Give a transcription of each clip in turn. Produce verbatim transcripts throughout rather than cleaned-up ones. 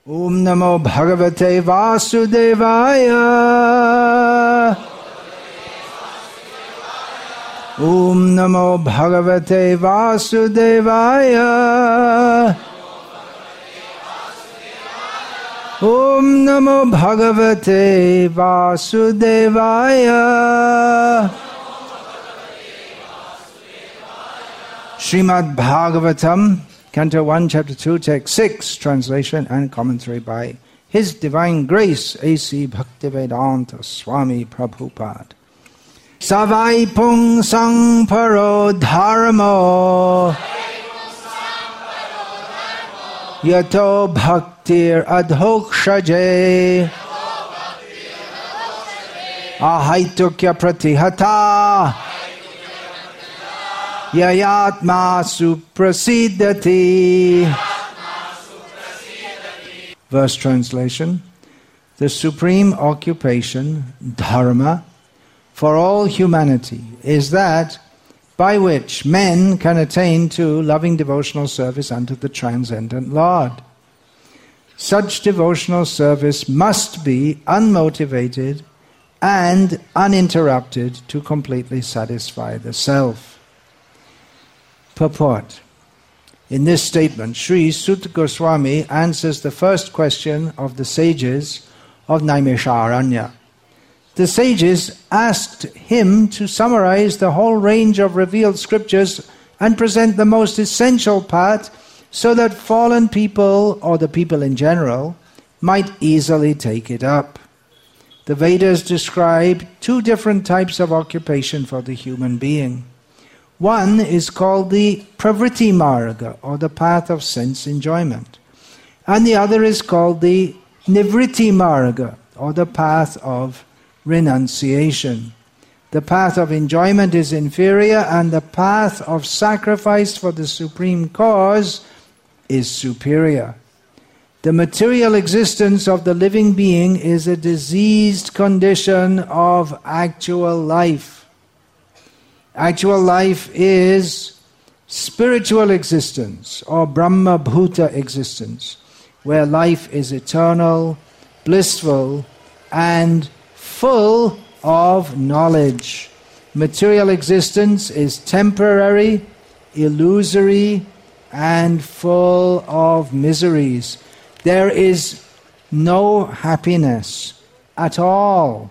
Om Namo Bhagavate Vasudevaya. Om Namo Bhagavate Vasudevaya. Om Namo Bhagavate Vasudevaya. Srimad Bhagavatam, Canto one, Chapter two, Text six, translation and commentary by His Divine Grace, A C Bhaktivedanta Swami Prabhupada. Savai pung sang paro dharmo yato bhaktir adhokshaje ahaitukya pratihata yayatma suprasidati. Verse translation. The supreme occupation, dharma, for all humanity is that by which men can attain to loving devotional service unto the transcendent Lord. Such devotional service must be unmotivated and uninterrupted to completely satisfy the self. Purport. In this statement, Sri Suta Goswami answers the first question of the sages of Naimisharanya. The sages asked him to summarize the whole range of revealed scriptures and present the most essential part so that fallen people, or the people in general, might easily take it up. The Vedas describe two different types of occupation for the human being. One is called the Pravritti Marga, or the path of sense enjoyment. And the other is called the Nivritti Marga, or the path of renunciation. The path of enjoyment is inferior, and the path of sacrifice for the supreme cause is superior. The material existence of the living being is a diseased condition of actual life. Actual life is spiritual existence, or Brahma Bhuta existence, where life is eternal, blissful, and full of knowledge. Material existence is temporary, illusory, and full of miseries. There is no happiness at all.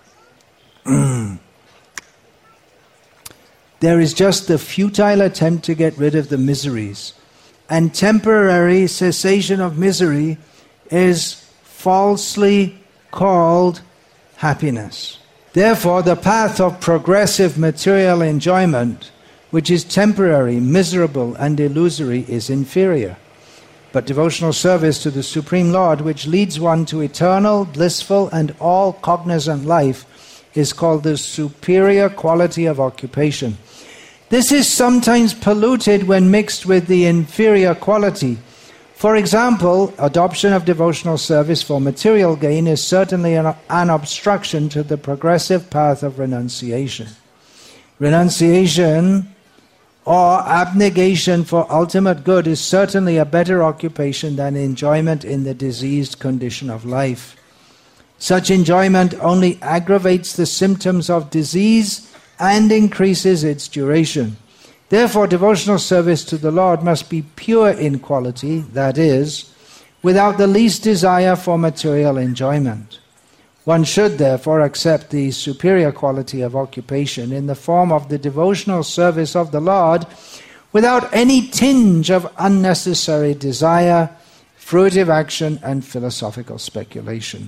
There is just the futile attempt to get rid of the miseries. And temporary cessation of misery is falsely called happiness. Therefore, the path of progressive material enjoyment, which is temporary, miserable, and illusory, is inferior. But devotional service to the Supreme Lord, which leads one to eternal, blissful, and all-cognizant life, is called the superior quality of occupation. This is sometimes polluted when mixed with the inferior quality. For example, adoption of devotional service for material gain is certainly an, an obstruction to the progressive path of renunciation. Renunciation or abnegation for ultimate good is certainly a better occupation than enjoyment in the diseased condition of life. Such enjoyment only aggravates the symptoms of disease and increases its duration. Therefore, devotional service to the Lord must be pure in quality, that is, without the least desire for material enjoyment. One should therefore accept the superior quality of occupation in the form of the devotional service of the Lord without any tinge of unnecessary desire, fruitive action, and philosophical speculation.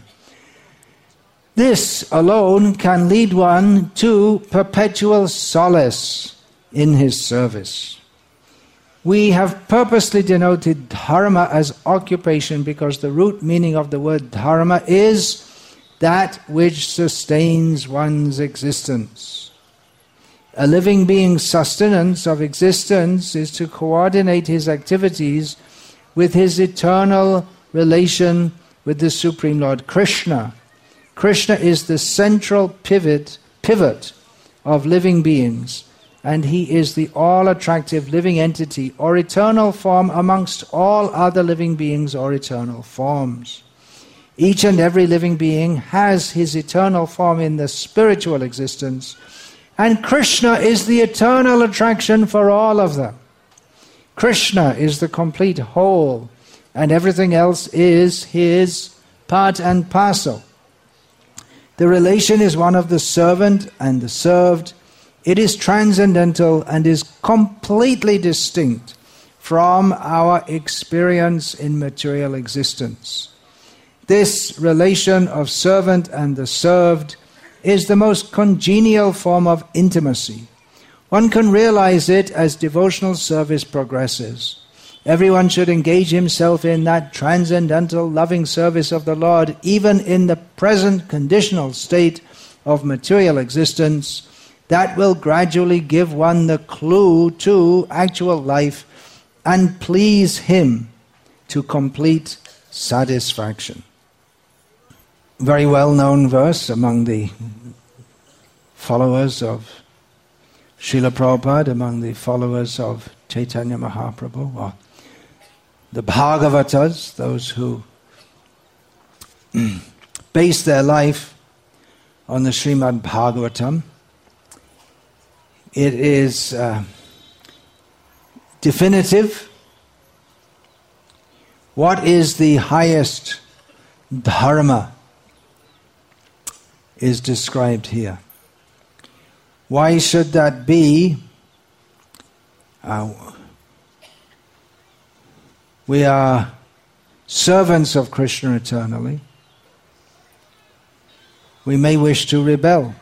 This alone can lead one to perpetual solace in his service. We have purposely denoted dharma as occupation because the root meaning of the word dharma is that which sustains one's existence. A living being's sustenance of existence is to coordinate his activities with his eternal relation with the Supreme Lord Krishna. Krishna is the central pivot, pivot of living beings, and he is the all-attractive living entity or eternal form amongst all other living beings or eternal forms. Each and every living being has his eternal form in the spiritual existence, and Krishna is the eternal attraction for all of them. Krishna is the complete whole, and everything else is his part and parcel. The relation is one of the servant and the served. It is transcendental and is completely distinct from our experience in material existence. This relation of servant and the served is the most congenial form of intimacy. One can realize it as devotional service progresses. Everyone should engage himself in that transcendental loving service of the Lord, even in the present conditional state of material existence. That will gradually give one the clue to actual life and please him to complete satisfaction. Very well-known verse among the followers of Srila Prabhupada, among the followers of Chaitanya Mahaprabhu, or the Bhagavatas, those who base their life on the Srimad Bhagavatam. It is uh, definitive. What is the highest dharma is described here. Why should that be? Uh, we are servants of Krishna eternally. We may wish to rebel,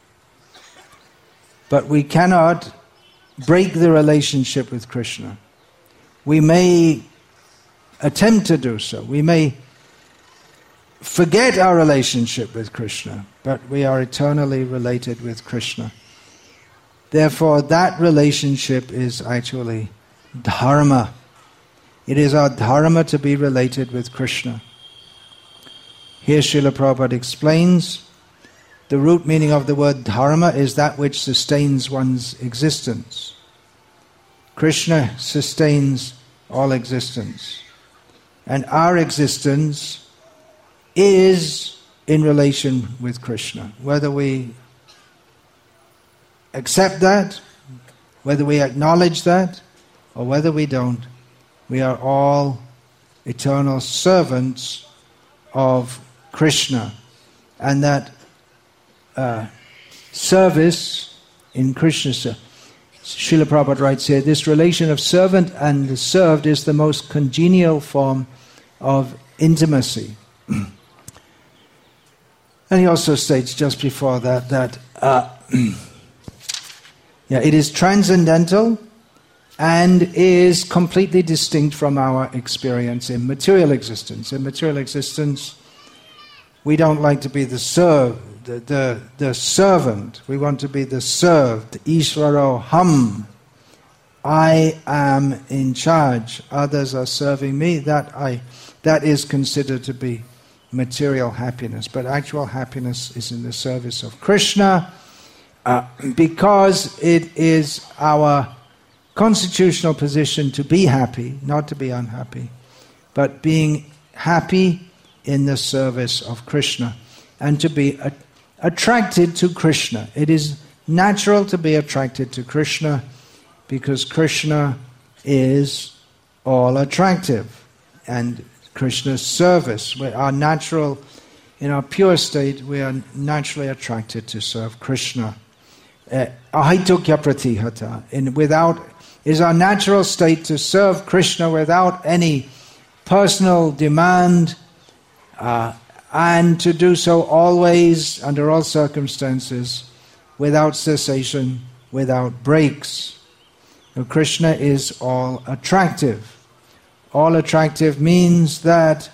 but we cannot break the relationship with Krishna. We may attempt to do so. We may forget our relationship with Krishna, but we are eternally related with Krishna. Therefore, that relationship is actually dharma. It is our dharma to be related with Krishna. Here Srila Prabhupada explains the root meaning of the word dharma is that which sustains one's existence. Krishna sustains all existence. And our existence is in relation with Krishna. Whether we accept that, whether we acknowledge that, or whether we don't, we are all eternal servants of Krishna. And that uh, service in Krishna, Srila Prabhupada writes here, this relation of servant and the served is the most congenial form of intimacy. And he also states just before that that uh, yeah, it is transcendental and is completely distinct from our experience in material existence. In material existence, we don't like to be the served, the, the, the servant. We want to be the served. Ishvaro ham. I am in charge. Others are serving me. That I, that is considered to be material happiness. But actual happiness is in the service of Krishna, uh, because it is our constitutional position to be happy, not to be unhappy, but being happy in the service of Krishna and to be a- attracted to Krishna. It is natural to be attracted to Krishna because Krishna is all attractive, and Krishna's service. We are natural, in our pure state, we are naturally attracted to serve Krishna. Ahaitukya pratihata. In without is our natural state to serve Krishna without any personal demand, uh, and to do so always, under all circumstances, without cessation, without breaks. Now, Krishna is all attractive. All attractive means that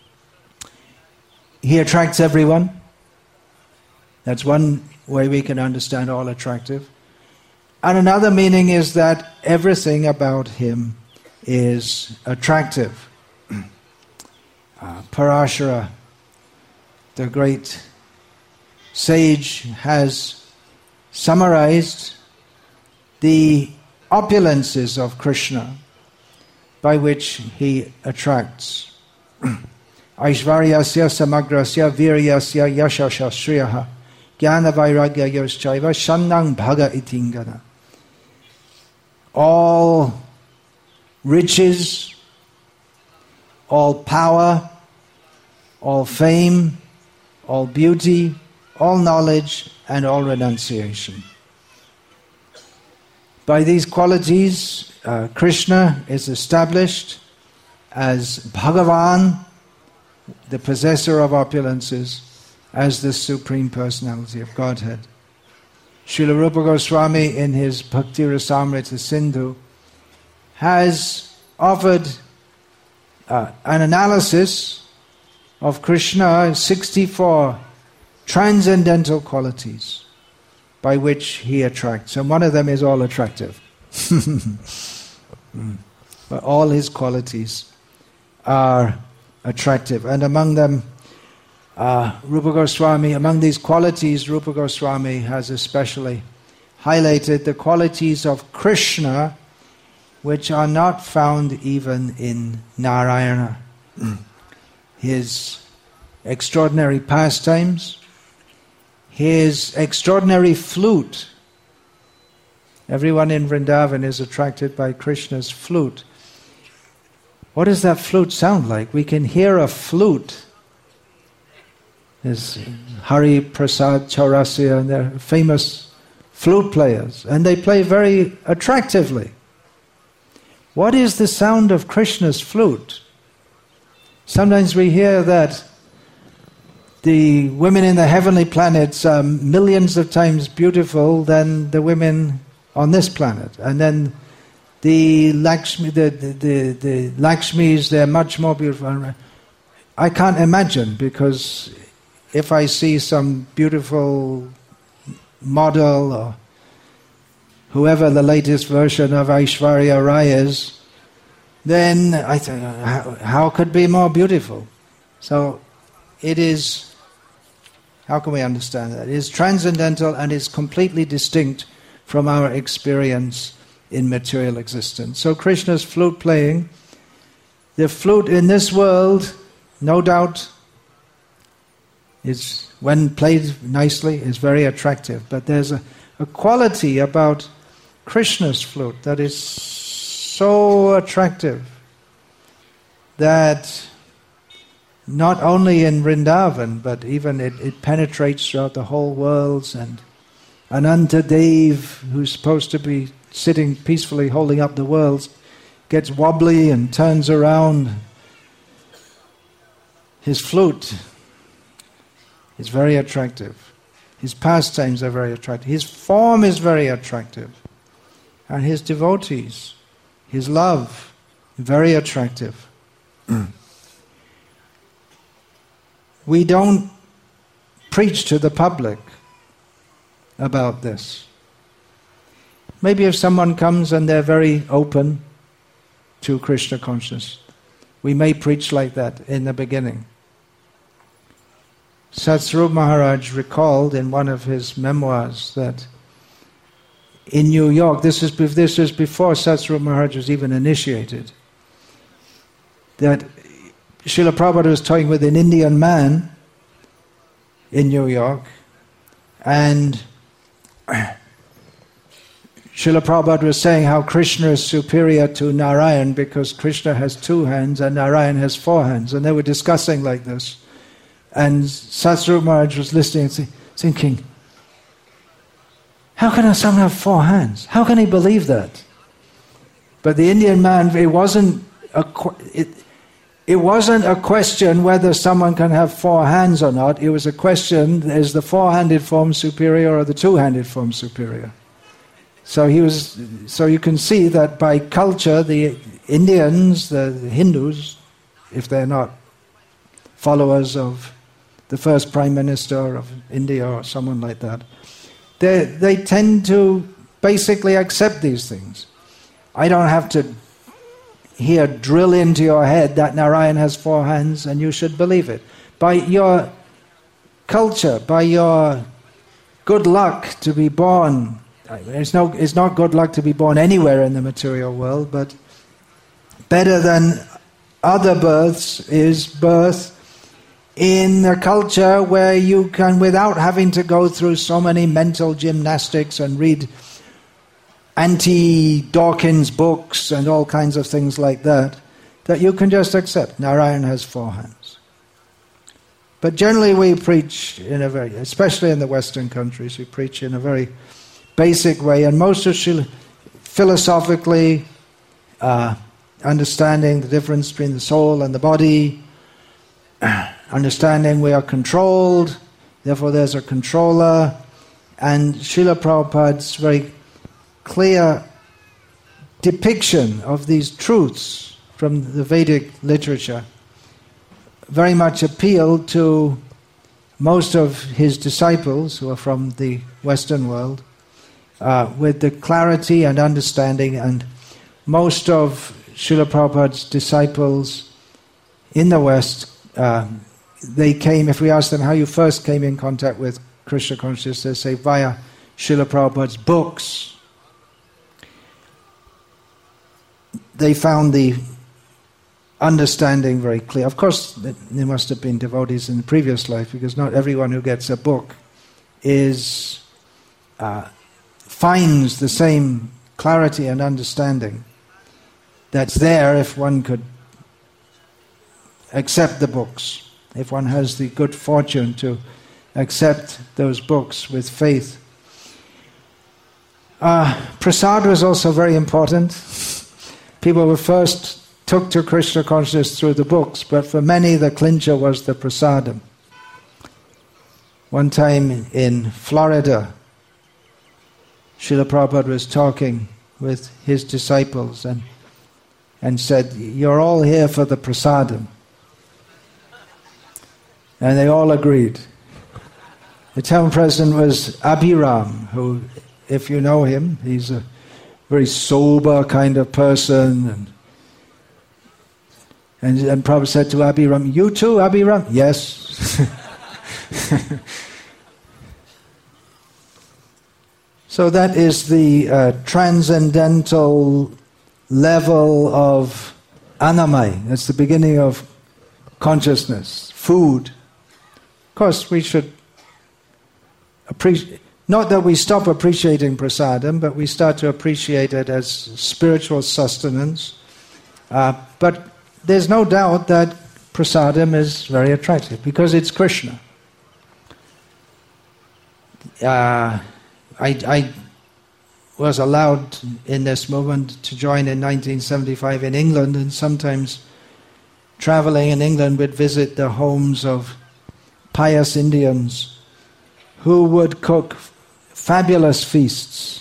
he attracts everyone. That's one way we can understand all attractive. And another meaning is that everything about him is attractive. Uh, Parashara, the great sage, has summarized the opulences of Krishna by which he attracts. Aishvaryasya samagrasya viryasya yashasya shriyaha jnana vairagya yoschaiva shannang bhaga itingana. All riches, all power, all fame, all beauty, all knowledge, and all renunciation. By these qualities, uh, Krishna is established as Bhagavan, the possessor of opulences, as the Supreme Personality of Godhead. Srila Rupa Goswami, in his Bhakti Rasamrita Sindhu, has offered uh, an analysis of Krishna, sixty-four transcendental qualities by which he attracts. And one of them is all attractive. But all his qualities are attractive. And among them, uh, Rupa Goswami, among these qualities, Rupa Goswami has especially highlighted the qualities of Krishna which are not found even in Narayana. His extraordinary pastimes, his extraordinary flute. Everyone in Vrindavan is attracted by Krishna's flute. What does that flute sound like? We can hear a flute. There's Hari Prasad Chaurasia, and they're famous flute players, and they play very attractively. What is the sound of Krishna's flute? Sometimes we hear that the women in the heavenly planets are millions of times beautiful than the women on this planet. And then the Lakshmi, the, the, the, the Lakshmis, they're much more beautiful. I can't imagine, because if I see some beautiful model or whoever the latest version of Aishwarya Rai is, then I think, how, how could be more beautiful? So it is, how can we understand that? It is transcendental and is completely distinct from our experience in material existence. So Krishna's flute playing, the flute in this world, no doubt, is, when played nicely, is very attractive. But there's a, a quality about Krishna's flute that is so attractive that not only in Vrindavan, but even it, it penetrates throughout the whole world. And Ananta Dev, who's supposed to be sitting peacefully holding up the world, gets wobbly and turns around. His flute is very attractive. His pastimes are very attractive. His form is very attractive. And his devotees, his love, very attractive. We don't preach to the public about this. Maybe if someone comes and they're very open to Krishna consciousness, we may preach like that in the beginning. Satsvarup Maharaj recalled in one of his memoirs that in New York, this is, this is before Satsvarup Maharaj was even initiated, that Srila Prabhupada was talking with an Indian man in New York, and Srila Prabhupada was saying how Krishna is superior to Narayan because Krishna has two hands and Narayan has four hands, and they were discussing like this. And Satsvarup Maharaj was listening and thinking, how can someone have four hands? How can he believe that? But the Indian man, it wasn't a, it, it wasn't a question whether someone can have four hands or not. It was a question, is the four-handed form superior or the two-handed form superior? So he was. So you can see that by culture, the Indians, the Hindus, if they're not followers of the first Prime Minister of India or someone like that, they they tend to basically accept these things. I don't have to here drill into your head that Narayan has four hands and you should believe it. By your culture, by your good luck to be born it's no, it's not good luck to be born anywhere in the material world, but better than other births is birth in a culture where you can, without having to go through so many mental gymnastics and read anti-Dawkins books and all kinds of things like that, that you can just accept Narayan has four hands. But generally we preach in a very, especially in the Western countries, we preach in a very basic way, and most of Srila, philosophically, uh, understanding the difference between the soul and the body, understanding we are controlled, therefore there's a controller, and Srila Prabhupada's very clear depiction of these truths from the Vedic literature very much appealed to most of his disciples who are from the Western world, uh, with the clarity and understanding, and most of Srila Prabhupada's disciples in the West, uh, they came, if we ask them how you first came in contact with Krishna consciousness, they say via Srila Prabhupada's books. They found the understanding very clear. Of course, there must have been devotees in the previous life, because not everyone who gets a book is uh, finds the same clarity and understanding that's there if one could accept the books, if one has the good fortune to accept those books with faith. Uh, prasad was also very important. People were first took to Krishna consciousness through the books, but for many the clincher was the prasadam. One time in Florida, Srila Prabhupada was talking with his disciples and and said, "You're all here for the prasadam." And they all agreed. The town president was Abhiram, who, if you know him, he's a very sober kind of person. And and, and Prabhupada said to Abhiram, "You too, Abhiram?" "Yes." So that is the uh, transcendental level of annamaya. That's the beginning of consciousness, food. Of course, we should appreciate, not that we stop appreciating prasadam, but we start to appreciate it as spiritual sustenance. Uh, but there's no doubt that prasadam is very attractive because it's Krishna. Uh, I, I was allowed in this movement to join in nineteen seventy-five in England, and sometimes traveling in England we'd visit the homes of pious Indians who would cook fabulous feasts.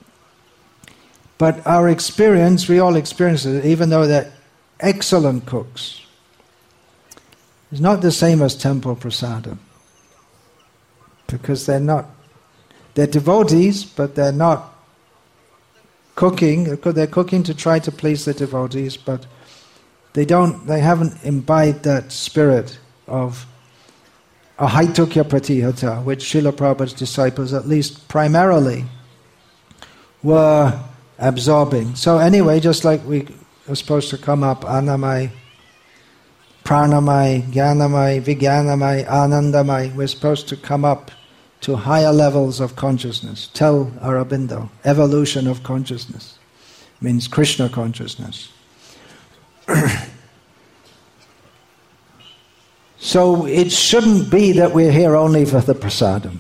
But our experience, we all experience it, even though they're excellent cooks, is not the same as temple prasadam, because they're not, they're devotees, but they're not cooking. They're cooking to try to please the devotees, but they don't. They haven't imbibed that spirit of ahaitukya pratihata, which Srila Prabhupada's disciples, at least primarily, were absorbing. So anyway, just like we are supposed to come up annamaya, pranamaya, jnanamaya, vijnanamaya, anandamaya, we're supposed to come up to higher levels of consciousness. Tell Aurobindo, evolution of consciousness means Krishna consciousness. So it shouldn't be that we're here only for the prasadam,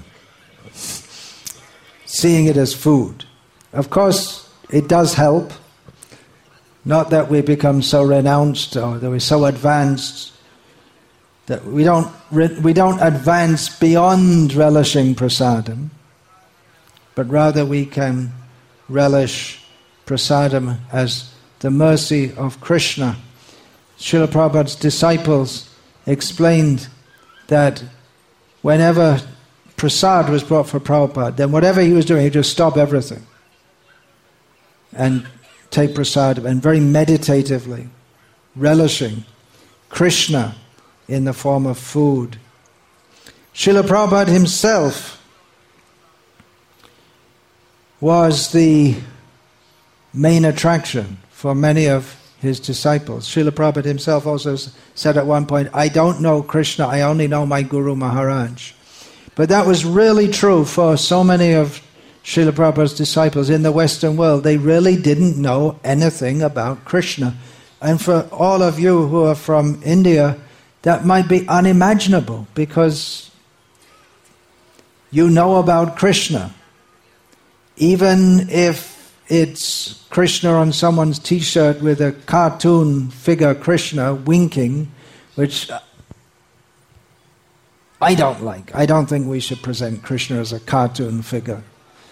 seeing it as food. Of course, it does help. Not that we become so renounced or that we're so advanced that we don't we don't advance beyond relishing prasadam, but rather we can relish prasadam as the mercy of Krishna. Srila Prabhupada's disciples explained that whenever prasad was brought for Prabhupada, then whatever he was doing, he'd just stop everything and take prasadam, and very meditatively relishing Krishna in the form of food. Srila Prabhupada himself was the main attraction for many of his disciples. Srila Prabhupada himself also said at one point, I don't know Krishna, I only know my Guru Maharaj. But that was really true for so many of Srila Prabhupada's disciples in the Western world. They really didn't know anything about Krishna. And for all of you who are from India, that might be unimaginable, because you know about Krishna. Even if it's Krishna on someone's t-shirt with a cartoon figure Krishna winking, which I don't like. I don't think we should present Krishna as a cartoon figure.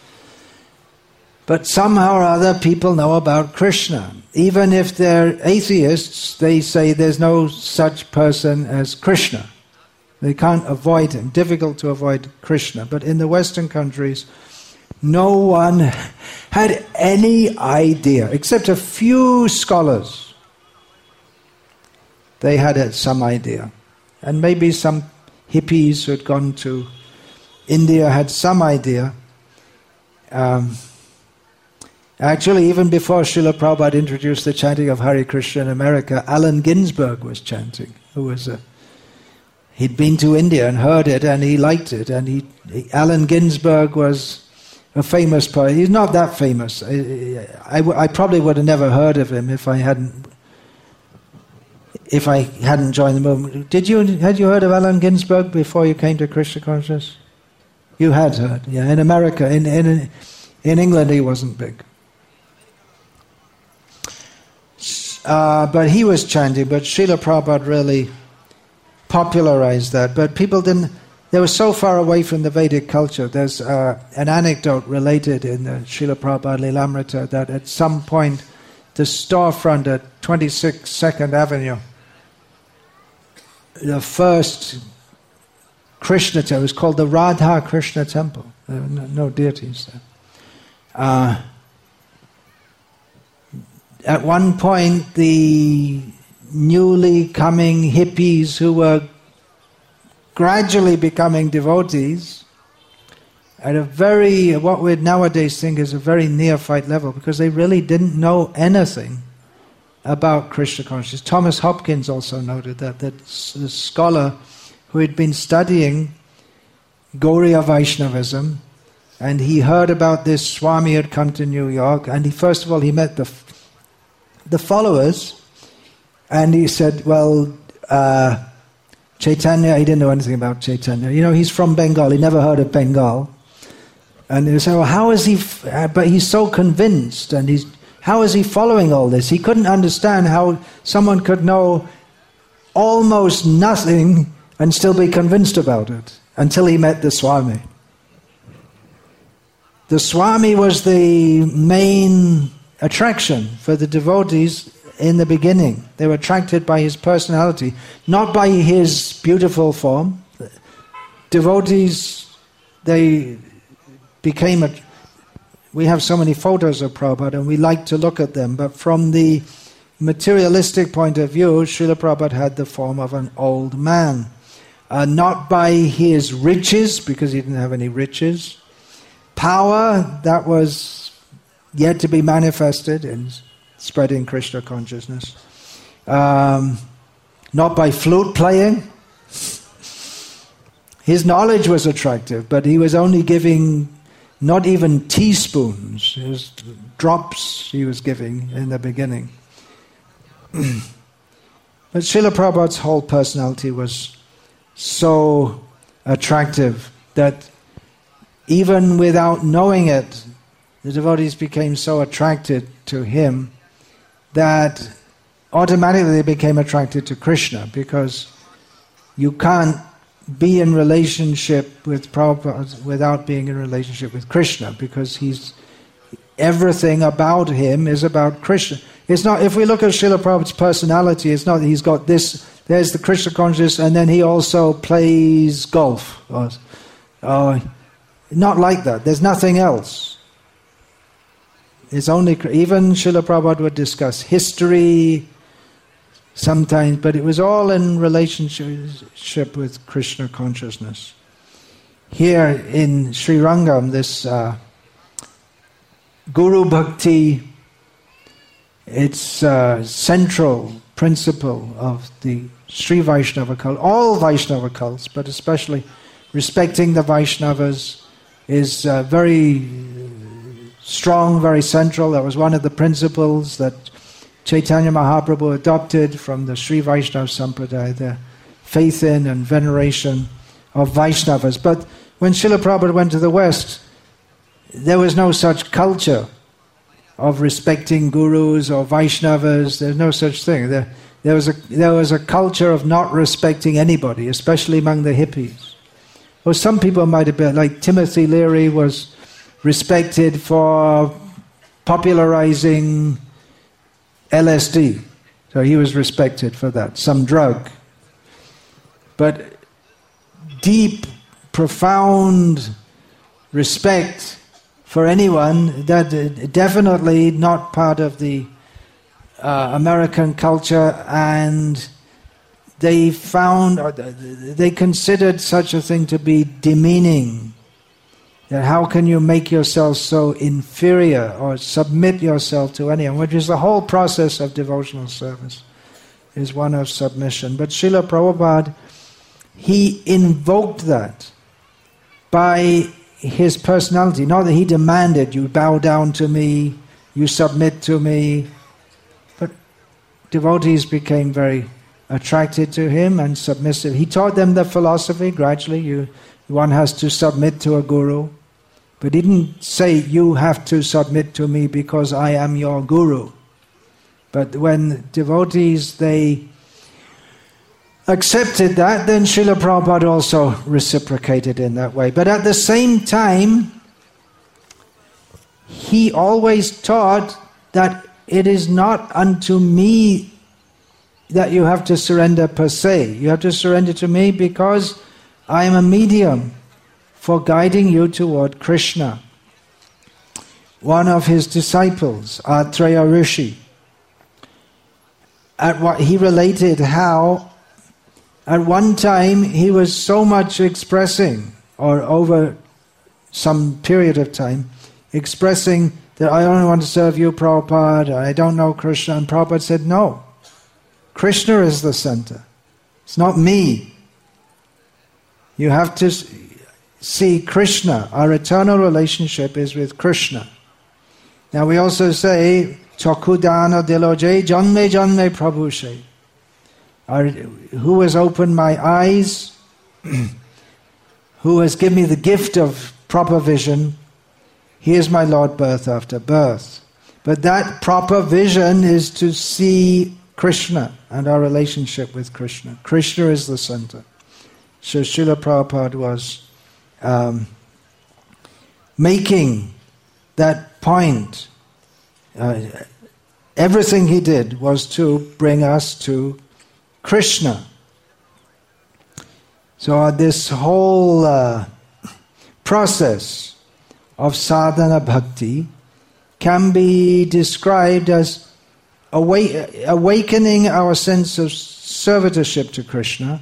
But somehow or other people know about Krishna. Even if they're atheists, they say there's no such person as Krishna. They can't avoid him. Difficult to avoid Krishna. But in the Western countries, no one had any idea, except a few scholars. They had some idea. And maybe some hippies who had gone to India had some idea. Um, actually, even before Srila Prabhupada introduced the chanting of Hare Krishna in America, Allen Ginsberg was chanting, who was a he'd been to India and heard it, and he liked it. And he, he Allen Ginsberg was a famous poet. He's not that famous. I, I, I probably would have never heard of him if I hadn't if I hadn't joined the movement. Did you had you heard of Allen Ginsberg before you came to Krishna consciousness? You had heard, yeah. In America, in in in England, he wasn't big. Uh, but he was chanting. But Srila Prabhupada really popularized that. But people didn't. They were so far away from the Vedic culture. There's uh, an anecdote related in the Srila Prabhupada Lilamrita that at some point the storefront at twenty-six second Avenue, the first Krishna temple, was called the Radha Krishna Temple. There were no, no deities there. Uh, at one point, the newly coming hippies who were gradually becoming devotees at a very, what we'd nowadays think is a very neophyte level, because they really didn't know anything about Krishna consciousness. Thomas Hopkins also noted that, that the scholar who had been studying Gauriya Vaishnavism, and he heard about this Swami had come to New York, and he first of all he met the the followers, and he said, well, uh, Chaitanya, he didn't know anything about Chaitanya. You know, he's from Bengal, he never heard of Bengal. And they said, well, how is he, f-? but he's so convinced, and he's, how is he following all this? He couldn't understand how someone could know almost nothing and still be convinced about it, until he met the Swami. The Swami was the main attraction for the devotees in the beginning. They were attracted by his personality, not by his beautiful form. Devotees, they became a... We have so many photos of Prabhupada and we like to look at them, but from the materialistic point of view, Srila Prabhupada had the form of an old man. Uh, not by his riches, because he didn't have any riches. Power, that was yet to be manifested in spreading Krishna consciousness. Um, not by flute playing. His knowledge was attractive, but he was only giving not even teaspoons. It was drops he was giving in the beginning. But Srila Prabhupada's whole personality was so attractive that even without knowing it, the devotees became so attracted to him that automatically they became attracted to Krishna, because you can't be in relationship with Prabhupada without being in relationship with Krishna, because he's everything about him is about Krishna. It's not, if we look at Srila Prabhupada's personality, it's not that he's got this, there's the Krishna consciousness, and then he also plays golf. Or, or, not like that. There's nothing else. It's only, even Srila Prabhupada would discuss history sometimes, but it was all in relationship with Krishna consciousness. Here in Sri Rangam, this uh, Guru Bhakti, it's a central principle of the Sri Vaishnava cult. All Vaishnava cults, but especially respecting the Vaishnavas, is uh, very strong, very central. That was one of the principles that Chaitanya Mahaprabhu adopted from the Sri Vaishnava Sampradaya, the faith in and veneration of Vaishnavas. But when Srila Prabhupada went to the West, there was no such culture of respecting gurus or Vaishnavas. There's no such thing. There, there was a there was a culture of not respecting anybody, especially among the hippies. Or some people might have been, like Timothy Leary was respected for popularizing L S D. So he was respected for that, some drug. But deep, profound respect for anyone, that definitely not part of the uh, American culture, and they found, or they considered such a thing to be demeaning. That how can you make yourself so inferior or submit yourself to anyone, which is the whole process of devotional service, is one of submission. But Srila Prabhupada, he invoked that by his personality. Not that he demanded, you bow down to me, you submit to me. But devotees became very attracted to him and submissive. He taught them the philosophy gradually. You, one has to submit to a guru. But he didn't say, you have to submit to me because I am your guru. But when devotees, they accepted that, then Srila Prabhupada also reciprocated in that way. But at the same time, he always taught that it is not unto me that you have to surrender per se. You have to surrender to me because I am a medium for guiding you toward Krishna. One of his disciples, Atreya Rishi, at what he related how at one time he was so much expressing, or over some period of time, expressing that I only want to serve you, Prabhupada, I don't know Krishna. And Prabhupada said, no, Krishna is the center. It's not me. You have to see Krishna. Our eternal relationship is with Krishna. Now we also say, Chakudana Diloje Janme Janme Prabhushe. Who has opened my eyes, who has given me the gift of proper vision, he is my Lord birth after birth. But that proper vision is to see Krishna and our relationship with Krishna. Krishna is the center. So Srila Prabhupada was um, making that point. Uh, everything he did was to bring us to Krishna. So this whole uh, process of sadhana bhakti can be described as awa- awakening our sense of servitorship to Krishna.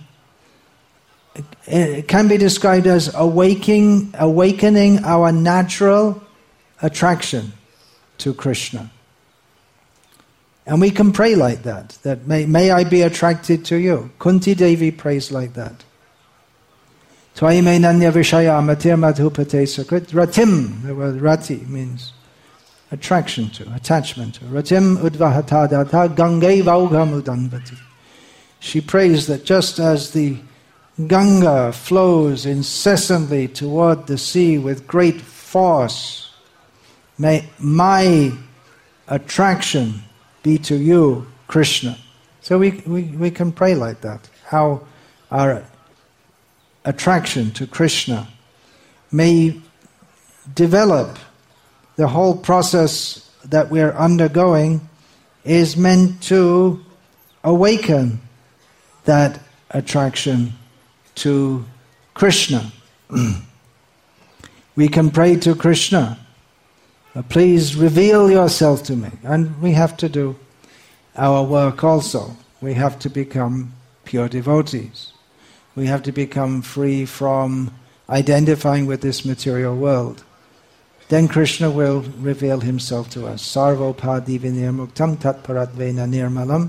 It can be described as awakening, awakening our natural attraction to Krishna. And we can pray like that, that may, may I be attracted to you. Kunti Devi prays like that. Tvai me nanya vishaya matir madhupate sakrit. Ratim, the word rati means attraction to, attachment to. Ratim udvahata data gangai vaugam udanvati. She prays that just as the Ganga flows incessantly toward the sea with great force, may my attraction be to you, Krishna. So we, we, we can pray like that. How our attraction to Krishna may develop. The whole process that we're undergoing is meant to awaken that attraction to Krishna. We can pray to Krishna, please reveal yourself to me. And we have to do our work also. We have to become pure devotees. We have to become free from identifying with this material world. then Krishna will reveal himself to us. Sarvopadi vinirmuktam tatparadvena nirmalam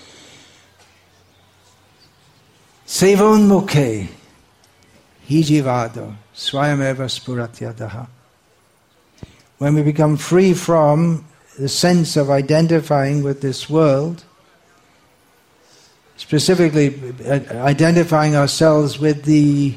sevonmukhe hijivado swayameva spuratyadaha. When we become free from the sense of identifying with this world, specifically identifying ourselves with the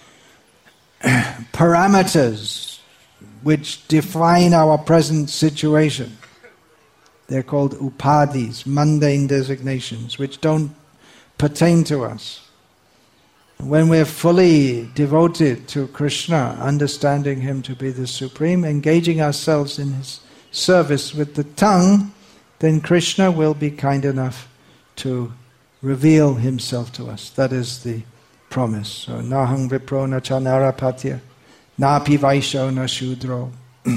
parameters which define our present situation. They're called upadhis, mundane designations, which don't pertain to us. When we're fully devoted to Krishna, understanding Him to be the Supreme, engaging ourselves in His service with the tongue, then Krishna will be kind enough to reveal Himself to us. That is the promise. So, nahang vipro na cha narapatya, napi vaisho na shudro.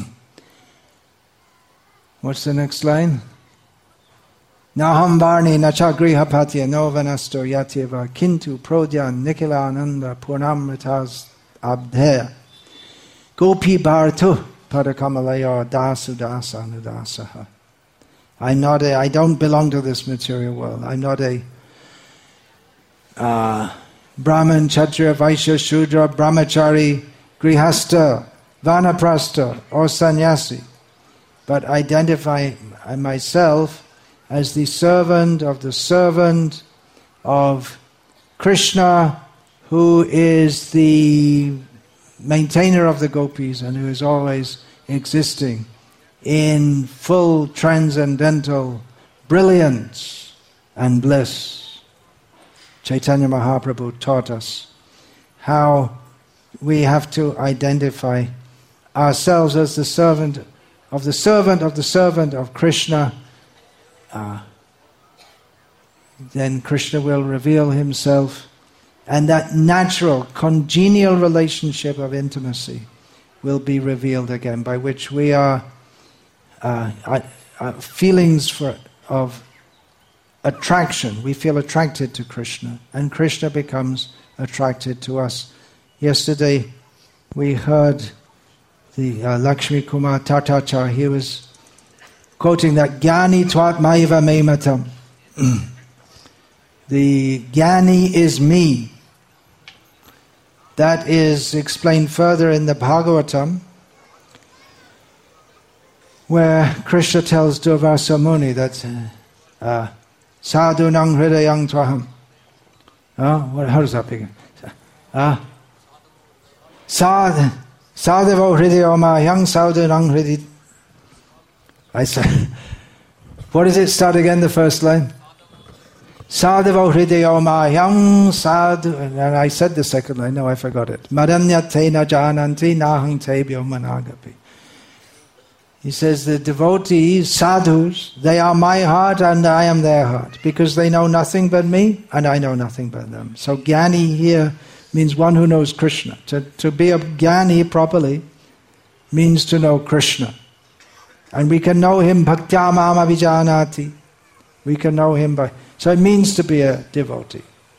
What's the next line? Naham varni na cha grihapatya no vanasto yatyeva kintu prodyan nikilananda purnamritas abdheya gopi bhartu padakamalaya dasudasa nudasaha. I'm not a, I don't belong to this material world. I'm not a uh, Brahman, Kshatriya, Vaishya, Shudra, Brahmachari, Grihastha, Vanaprastha, or Sannyasi. But identify myself as the servant of the servant of Krishna, who is the maintainer of the gopis and who is always existing in full transcendental brilliance and bliss. Chaitanya Mahaprabhu taught us how we have to identify ourselves as the servant of the servant of the servant of Krishna. Uh, then Krishna will reveal Himself, and that natural, congenial relationship of intimacy will be revealed again, by which we are uh, uh, feelings for, of attraction. We feel attracted to Krishna, and Krishna becomes attracted to us. Yesterday we heard the uh, Lakshmi Kumar Tatachar. He was quoting that Jnani Twatmaiva Mematam. The Jnani is me. That is explained further in the Bhagavatam, where Krishna tells Durvasa Muni that uh, Sadhunang Hridayang Twaham. Uh, how does that begin? Uh, Sad Sadhavo Hridayoma Sadhunang Hridayang. I said, what does it start again, the first line? Sadhavo hridayoma sadhu, and I said the second line, no, I forgot it. Madanyate na jananti nahang tebyo managapi. He says the devotees, sadhus, they are my heart and I am their heart, because they know nothing but me and I know nothing but them. So Jnani here means one who knows Krishna. To, to be a Jnani properly means to know Krishna. And we can know Him bhaktya mama vijanati. We can know Him by... So it means to be a devotee.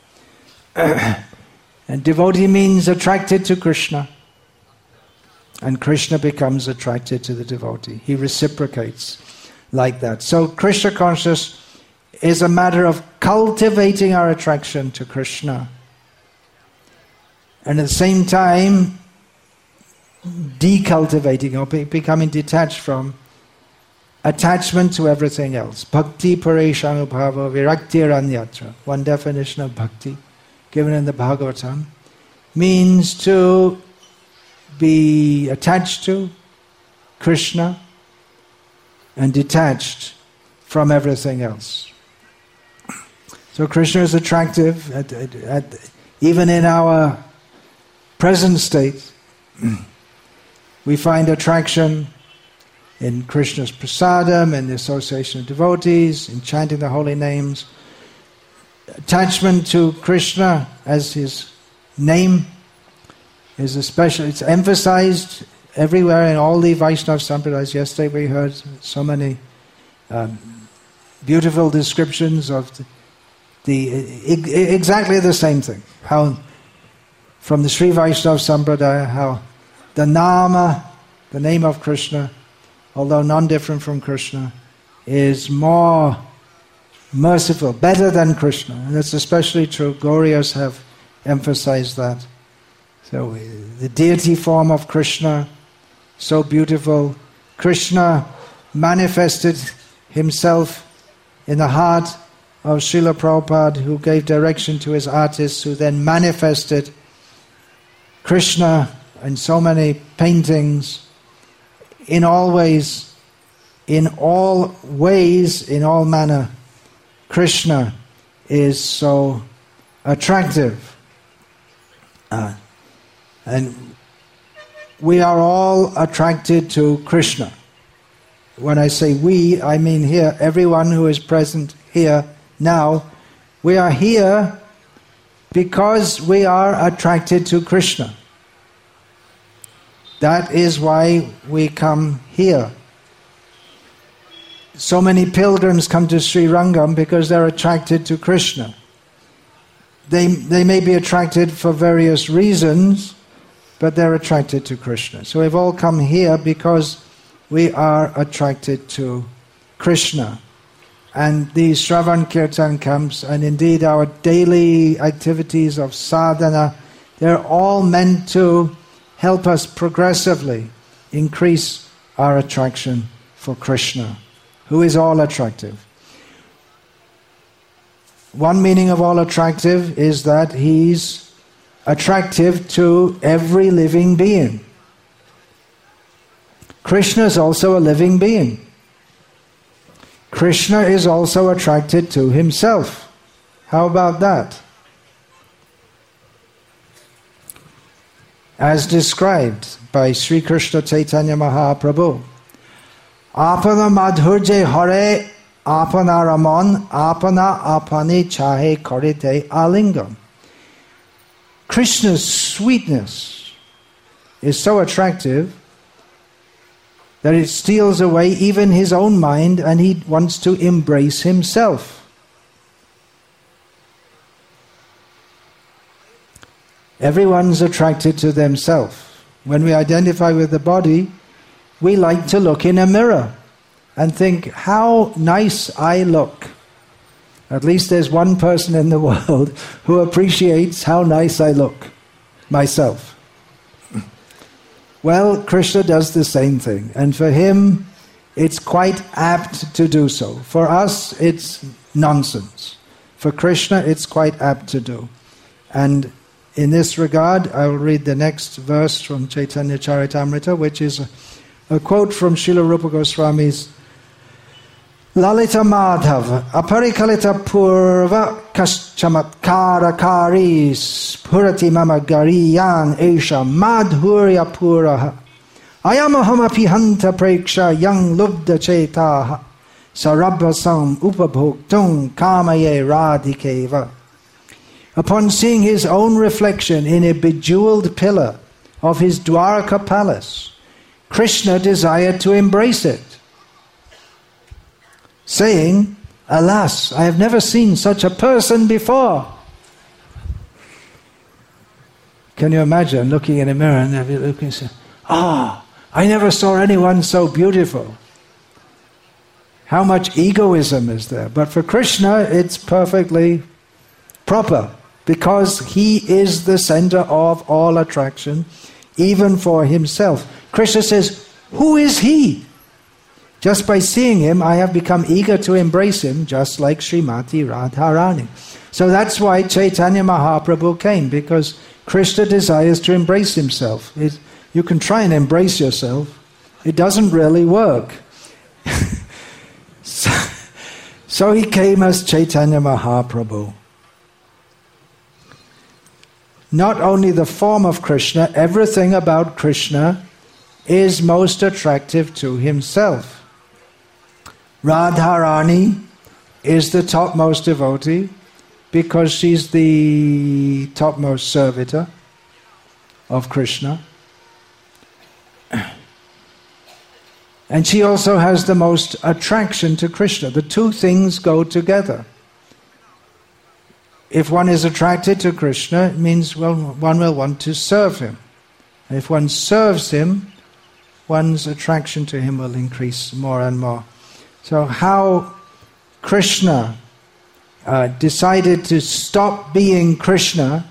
And devotee means attracted to Krishna. And Krishna becomes attracted to the devotee. He reciprocates like that. So Krishna consciousness is a matter of cultivating our attraction to Krishna. And at the same time, decultivating or be- becoming detached from attachment to everything else. Bhakti pareshanubhava viraktiranyatra. One definition of bhakti given in the Bhagavatam means to be attached to Krishna and detached from everything else. So Krishna is attractive at, at, at, even in our present state. We find attraction in Krishna's prasadam, in the association of devotees, in chanting the holy names. Attachment to Krishna as His name is especially, it's emphasized everywhere in all the Vaishnava Sampradayas. Yesterday we heard so many um, beautiful descriptions of the, the exactly the same thing. How from the Sri Vaishnava Sampradaya, how the Nama the name of Krishna, although non-different from Krishna, is more merciful, better than Krishna. And that's especially true. Gauriyas have emphasized that. So the deity form of Krishna, so beautiful. Krishna manifested himself in the heart of Srila Prabhupada, who gave direction to his artists, who then manifested Krishna in so many paintings, in all ways, in all ways, in all manner. Krishna is so attractive. Uh, and we are all attracted to Krishna. When I say we, I mean here, everyone who is present here now. We are here because we are attracted to Krishna. That is why we come here. So many pilgrims come to Sri Rangam because they're attracted to Krishna. They, they may be attracted for various reasons, but they're attracted to Krishna. So we've all come here because we are attracted to Krishna. And these Shravan Kirtan camps, and indeed our daily activities of sadhana, they're all meant to help us progressively increase our attraction for Krishna, who is all attractive. One meaning of all attractive is that he's attractive to every living being. Krishna is also a living being. Krishna is also attracted to himself. How about that? As described by Sri Krishna Chaitanya Mahaprabhu, Apana madhurje hare apana ramon apana apani chahe karite alingam. Krishna's sweetness is so attractive that it steals away even his own mind, and he wants to embrace himself. Everyone's attracted to themselves. When we identify with the body, we like to look in a mirror and think, how nice I look. At least there's one person in the world who appreciates how nice I look, myself. Well, Krishna does the same thing, and for him it's quite apt to do so. For us it's nonsense. For Krishna it's quite apt to do. And in this regard, I will read the next verse from Chaitanya Charitamrita, which is a, a quote from Srila Rupa Goswami's Lalita Madhav Aparikalita Purva Kaschamatkara Karis Purati Mama Gariyan Esha Madhurya Puraha Ayamahamapi Hanta Preksha Yang Lubda Chetaha Sarabhasam Upabhoktung Kamaye Radhikeva. Upon seeing his own reflection in a bejeweled pillar of his Dwarka palace, Krishna desired to embrace it, saying, alas, I have never seen such a person before. Can you imagine looking in a mirror and looking and saying, ah, I never saw anyone so beautiful. How much egoism is there? But for Krishna, it's perfectly proper, because he is the center of all attraction, even for himself. Krishna says, who is he? Just by seeing him, I have become eager to embrace him, just like Srimati Radharani. So that's why Chaitanya Mahaprabhu came, because Krishna desires to embrace himself. It, you can try and embrace yourself. It doesn't really work. so, so he came as Chaitanya Mahaprabhu. Not only the form of Krishna, everything about Krishna is most attractive to himself. Radharani is the topmost devotee because she's the topmost servitor of Krishna. And she also has the most attraction to Krishna. The two things go together. If one is attracted to Krishna, it means, well, one will want to serve him. If one serves him, one's attraction to him will increase more and more. So how Krishna uh, decided to stop being Krishna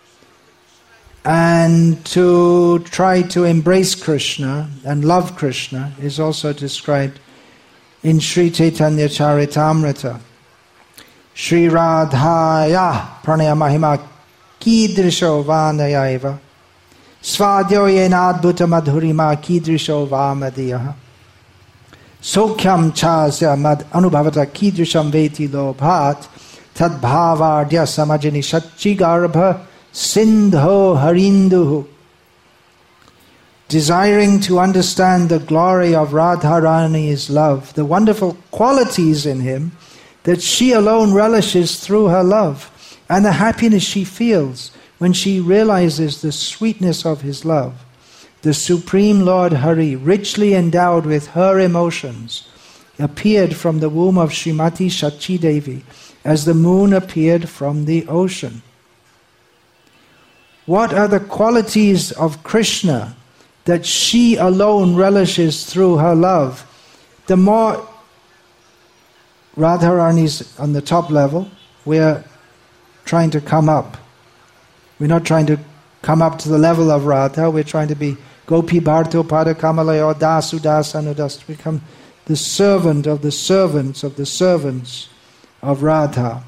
and to try to embrace Krishna and love Krishna is also described in Sri Chaitanya Charitamrita. Sri Radhaya pranaya mahima kidrisho vanayaiva svadyo yenadbhuta madhurima kidrisho vamadiyaha sokyam chasya mad anubhavata kidrisham veti lobhat tadbhavardya samajini shachigarbha sindho harinduhu. Desiring to understand the glory of Radharani's love, the wonderful qualities in him that she alone relishes through her love, and the happiness she feels when she realizes the sweetness of his love. The Supreme Lord Hari, richly endowed with her emotions, appeared from the womb of Srimati Shachi Devi as the moon appeared from the ocean. What are the qualities of Krishna that she alone relishes through her love? The more Radharani's on the top level, we're trying to come up. We're not trying to come up to the level of Radha, we're trying to be Gopi Bharto Pada Kamalayo Dasu Dasanudas, to become the servant of the servants of the servants of Radha.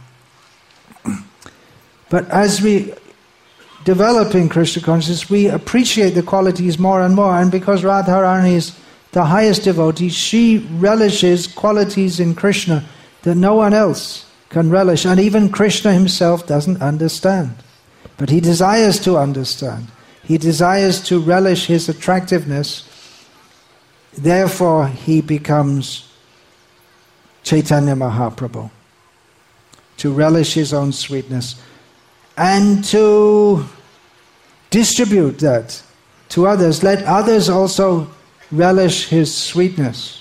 But as we develop in Krishna consciousness, we appreciate the qualities more and more, and because Radharani is the highest devotee, she relishes qualities in Krishna that no one else can relish, and even Krishna himself doesn't understand. But he desires to understand. He desires to relish his attractiveness. Therefore, he becomes Chaitanya Mahaprabhu, to relish his own sweetness and to distribute that to others. Let others also relish his sweetness.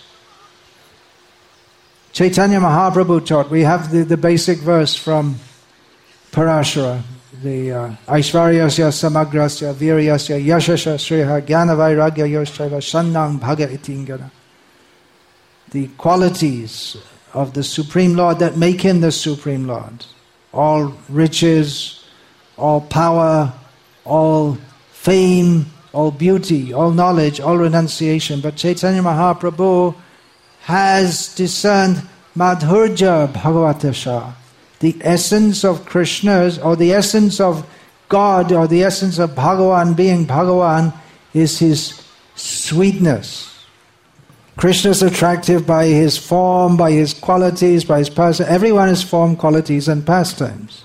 Chaitanya Mahaprabhu taught, we have the, the basic verse from Parashara, the uh, Aishvaryasya Samagrasya Viryasya Yashasha Sriha Jnanavairagya Yoshchaiva Shannang Bhaga Itingana. The qualities of the Supreme Lord that make him the Supreme Lord. All riches, all power, all fame, all beauty, all knowledge, all renunciation. But Chaitanya Mahaprabhu has discerned Madhurja Bhagavatasha, the essence of Krishna's, or the essence of God, or the essence of Bhagavan being Bhagavan, is his sweetness. Krishna is attractive by his form, by his qualities, by his person. Everyone has form, qualities, and pastimes.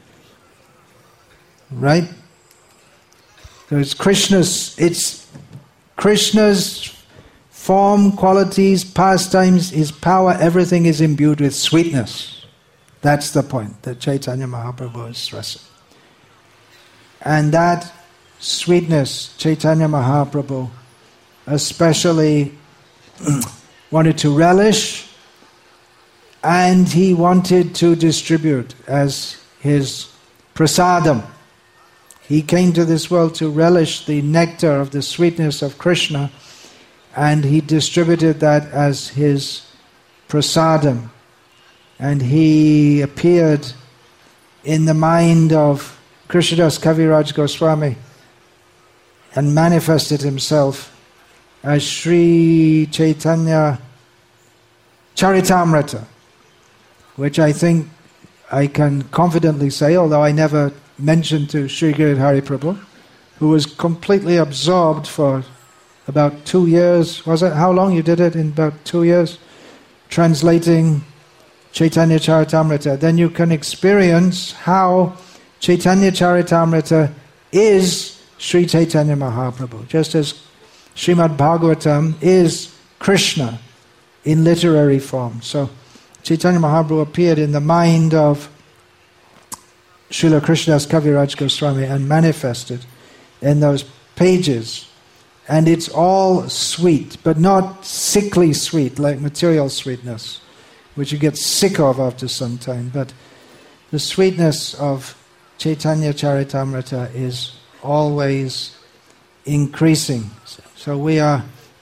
Right? So it's Krishna's, it's Krishna's form, qualities, pastimes, his power, everything is imbued with sweetness. That's the point that Chaitanya Mahaprabhu is stressing. And that sweetness, Chaitanya Mahaprabhu especially wanted to relish, and he wanted to distribute as his prasadam. He came to this world to relish the nectar of the sweetness of Krishna, and he distributed that as his prasadam. And he appeared in the mind of Krishnadas Kaviraj Goswami and manifested himself as Sri Chaitanya Charitamrita, which I think I can confidently say, although I never mentioned to Sri Giridhari Prabhu, who was completely absorbed for about two years. Was it? How long you did it? In about two years? Translating Chaitanya Charitamrita. Then you can experience how Chaitanya Charitamrita is Sri Chaitanya Mahaprabhu. Just as Srimad Bhagavatam is Krishna in literary form. So Chaitanya Mahaprabhu appeared in the mind of Srila Krishnadas Kaviraj Goswami and manifested in those pages. And it's all sweet, but not sickly sweet like material sweetness, which you get sick of after some time. But the sweetness of Chaitanya Charitamrita is always increasing. So we are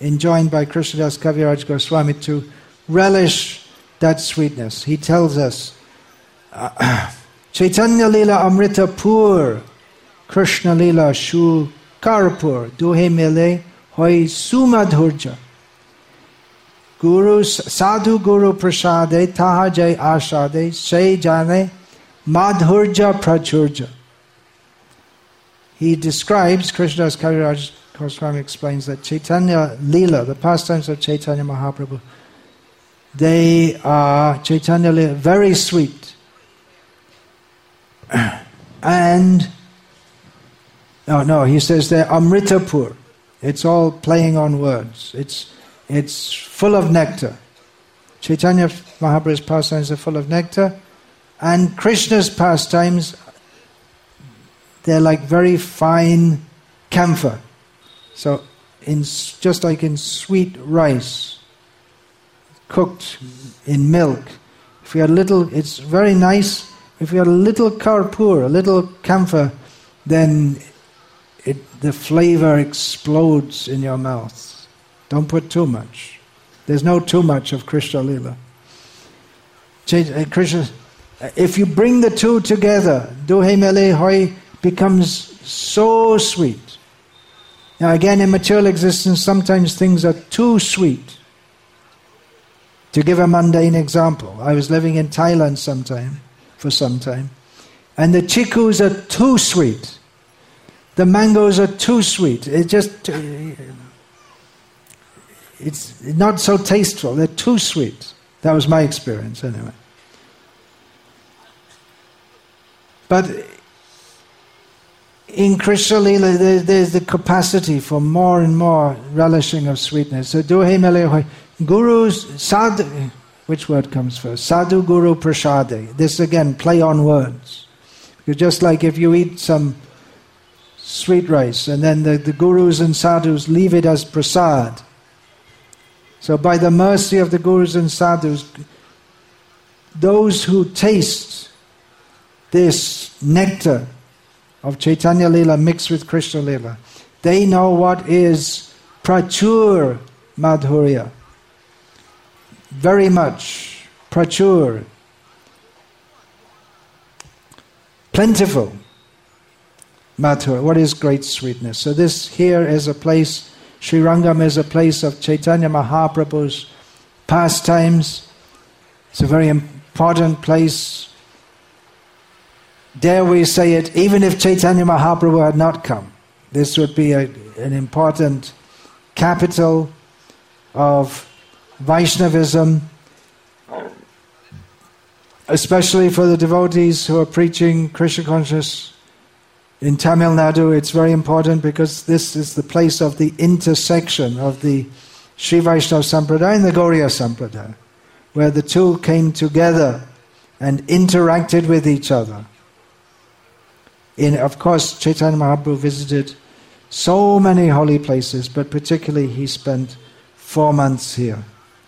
enjoined by Krishnadas Kaviraj Goswami to relish that sweetness. He tells us, uh, Chaitanya Lila Amrita Pur, Krishna Lila Shu Karpur, Duhe Mile Hoi Sumadhurja. Guru Sadhu Guru Prasade Taha Jai Ashade Shay Jane Madhurja Prachurja. He describes, Krishnadas Kaviraj Goswami explains that Chaitanya Leela, the pastimes of Chaitanya Mahaprabhu, they are, Chaitanya Leela, very sweet. And, no, no, he says they're Amritapur. It's all playing on words. It's it's full of nectar. Chaitanya Mahaprabhu's pastimes are full of nectar, and Krishna's pastimes, they're like very fine camphor. So, in just like in sweet rice, cooked in milk. If you had a little, it's very nice. If you had a little karpur, a little camphor, then it, the flavor explodes in your mouth. Don't put too much. There's no too much of Krishna Lila. Krishna, if you bring the two together, Duhe Mele Hoi becomes so sweet. Now again, in material existence, sometimes things are too sweet. To give a mundane example, I was living in Thailand sometime, for some time, and the chikus are too sweet. The mangoes are too sweet. It just, it's not so tasteful. They're too sweet. That was my experience anyway. But in Krishna Lila, there, there's the capacity for more and more relishing of sweetness. So, Duhe Mele Guru's Sadhu, which word comes first? Sadhu Guru Prasade. This again, play on words. Because just like if you eat some sweet rice and then the, the gurus and sadhus leave it as prasad. So by the mercy of the gurus and sadhus, those who taste this nectar of Chaitanya Lila mixed with Krishna Lila, they know what is prachur madhurya. Very much prachur, plentiful madhurya. What is great sweetness? So this here is a place, Sri Rangam is a place of Chaitanya Mahaprabhu's pastimes. It's a very important place. Dare we say it, even if Chaitanya Mahaprabhu had not come, this would be a, an important capital of Vaishnavism, especially for the devotees who are preaching Krishna consciousness in Tamil Nadu. It's very important because this is the place of the intersection of the Sri Vaishnava Sampradaya and the Gauriya Sampradaya, where the two came together and interacted with each other. In, of course, Chaitanya Mahaprabhu visited so many holy places, but particularly he spent four months here.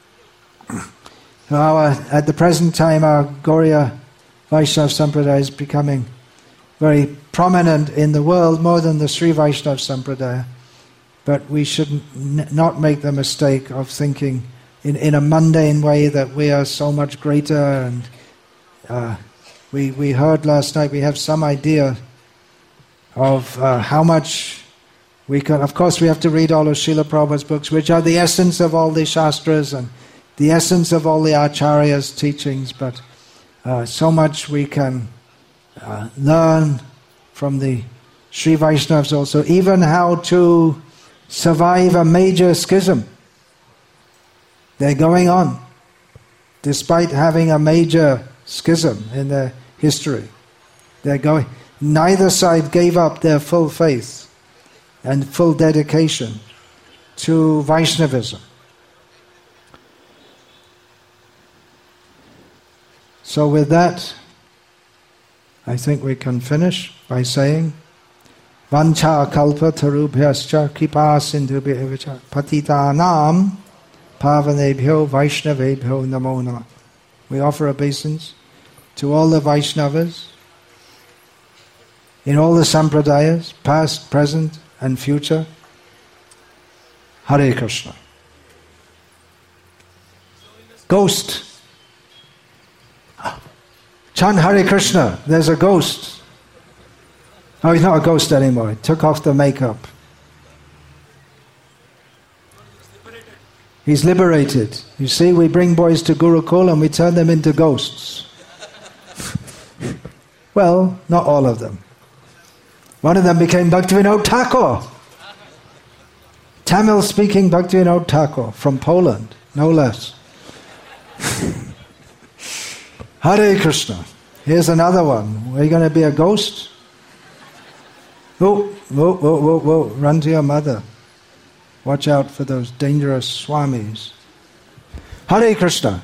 Our, at the present time, our Gauriya Vaishnava Sampradaya is becoming very prominent in the world, more than the Sri Vaishnava Sampradaya. But we should n- not make the mistake of thinking in, in a mundane way that we are so much greater. And uh, we, we heard last night, we have some idea of uh, how much we can. Of course, we have to read all of Srila Prabhupada's books, which are the essence of all the Shastras and the essence of all the Acharyas' teachings, but uh, so much we can uh, learn from the Sri Vaishnavas also, even how to survive a major schism. They're going on, despite having a major schism in their history. They're going. Neither side gave up their full faith and full dedication to Vaishnavism. So with that, I think we can finish by saying, Vancha kalpa tarubhyascha kripa sindhubhya patitanam pavanebhyo vaishnavebhyo namo namah. We offer obeisance to all the Vaishnavas in all the sampradayas, past, present and future. Hare Krishna. ghost. Chant Hare Krishna, there's a ghost. Oh, he's not a ghost anymore. He took off the makeup. He's liberated. You see, we bring boys to Gurukul and we turn them into ghosts. Well, not all of them. One of them became Bhaktivinoda Thakur. Tamil-speaking Bhaktivinoda Thakur from Poland, no less. Hare Krishna. Here's another one. Are you going to be a ghost? Oh, whoa, whoa, whoa, whoa. Run to your mother. Watch out for those dangerous swamis. Hare Krishna.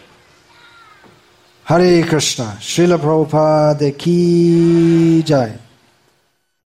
Hare Krishna. Srila Prabhupada ki jai.